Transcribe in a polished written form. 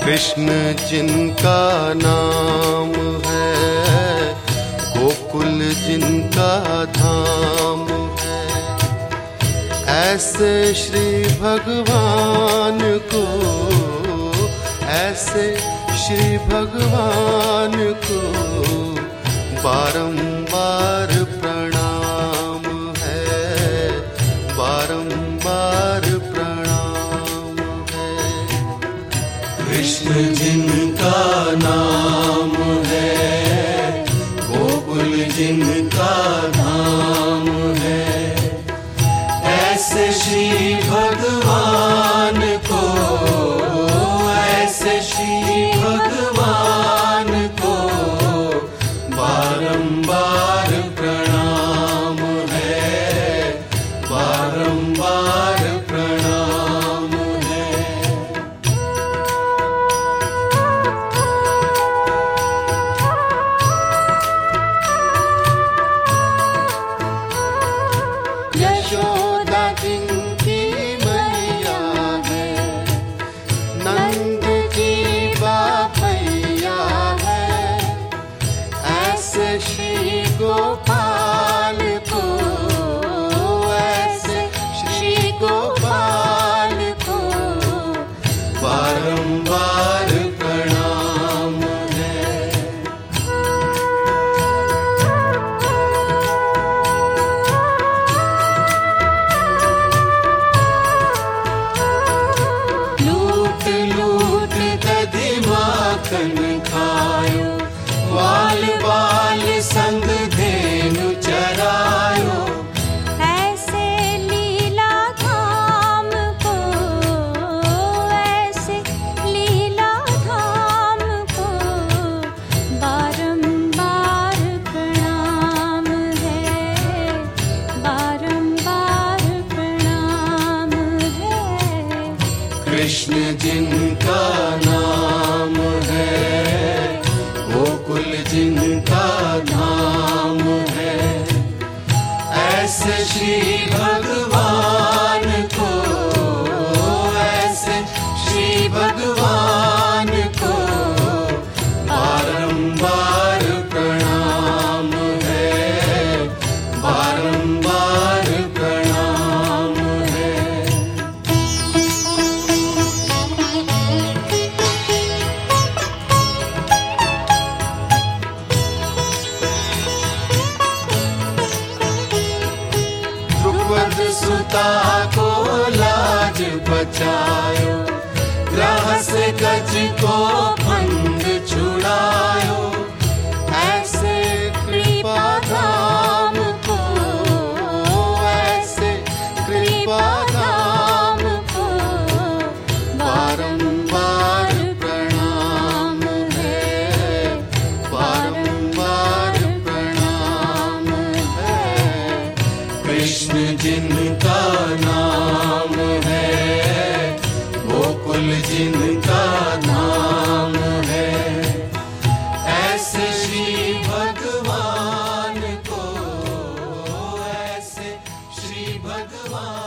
कृष्ण जिनका नाम है, गोकुल जिनका धाम है, ऐसे श्री भगवान को, ऐसे श्री भगवान को बारंबार प्रणाम है, बारंबार प्रणाम है। कृष्ण जिनका नाम है, गोकुल जिनका धाम है, ऐसे श्री भगवान को, ऐसे श्री भगवान को बारंबार प्रणाम है, बारंबार प्रणाम है। यशोदा जिनकी मैया है, नंद जी बापैया है, ऐसे श्री गोपाल को, ऐसे श्री गोपाल को बारंबार प्रणाम है। लूट लूट दधि माखन खायो, बाल बाल संग धेनु चरायो, ऐसे लीला धाम को, ऐसे लीला धाम को बारंबार प्रणाम है, बारंबार प्रणाम है। कृष्ण जिनका नाम है, गोकुल जिनका धाम है, ऐसे श्री भगवान को, ऐसे श्री भगवान को बारंबार प्रणाम है, बारंबार प्रणाम है। द्रुपद सुता को लाज बचायो, ग्रह से गज को फंद छुड़ायो, ऐसे कृपा धाम को, ऐसे कृपा धाम को बारंबार प्रणाम है, बारंबार प्रणाम है। कृष्ण जिनका नाम है, गोकुल जिनका धाम है, ऐसे श्री भगवान को, ऐसे श्री भगवान